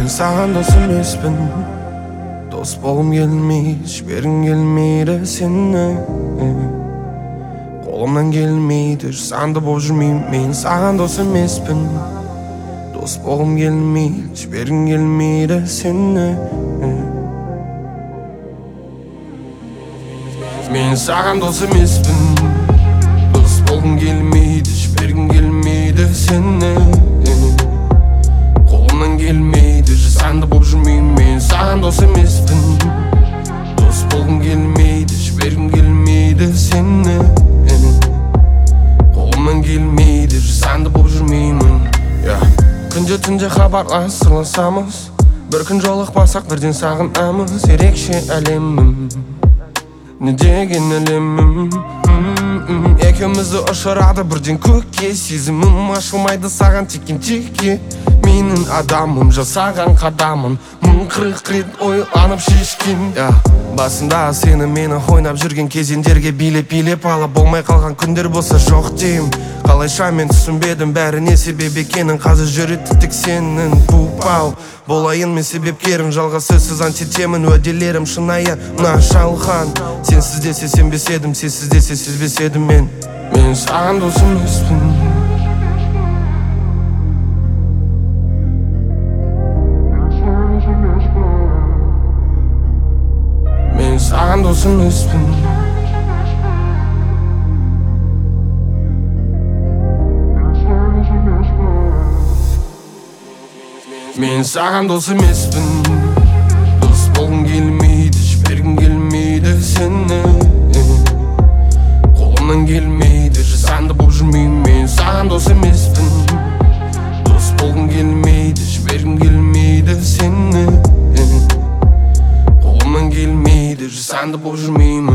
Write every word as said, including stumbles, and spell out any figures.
мен саған дос емеспін. Дос болғым келмейді, жібергім келмейді сені. Қолымнан келмейді, санды боп жүрмеймін, мен саған дос емеспін. Дос болғым келмейді, жібергім келмейді сені. Мен саған дос емеспін. Дос болғым келмейді, жібергім келмейді сені. Қолымнан келмейді, санды боп жүрмеймін, мен саған дос емеспін. Дос болғым келмейді, жібергім келмейді сені. Қолымнан келмейді, санды боп жүрмеймін. Күнде түнде хабарласамыз, бір күн жолықпасақ бірден сағынамыз. Ерекше әлемім, не деген әлемім. Екеумізді ұшырады бірден көкке, сезімім ашылмайды саған теккен текке. Менің адамым, жасаған қадамым, мың қырық рет ойланып шешкен. Басында сені мені ойнап жүрген кезеңдерге билеп-билеп алып, болмай қалған күндер болса жоқ дейм. Қалайша мен түсінбедім бәрі не себеп екенін, қазір жүреді тек сенің пупау. Болайын мен себепкерім, жалғыз сөзсіз антитемін, уәделерім шынайы мына шалған. Сенсіз десе сенбес едім, сенсіз десе сезбес едім мен. Мен саған дос емеспін. Мен саған дос емеспін. Мен саған дос емеспін. Дос болғым келмейді, жібергім келмейді сені. Қолымнан келмейді, жасанды боп жүрмеймін, мен саған дос емеспін. Дос болғым келмейді, жібергім келмейді сені. Қолымнан келмейді, жасанды боп жүрмеймін.